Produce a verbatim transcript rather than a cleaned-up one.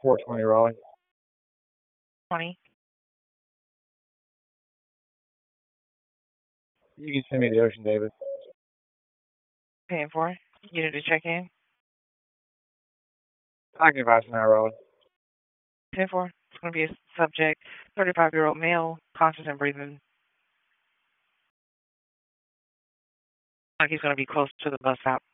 four twenty Raleigh. twenty. You can send me the Ocean Davis. Paying for it. You need to check in. I can advise now, Raleigh. Paying for it. It's going to be a subject, thirty-five-year-old male, conscious and breathing. Like he's going to be close to the bus stop.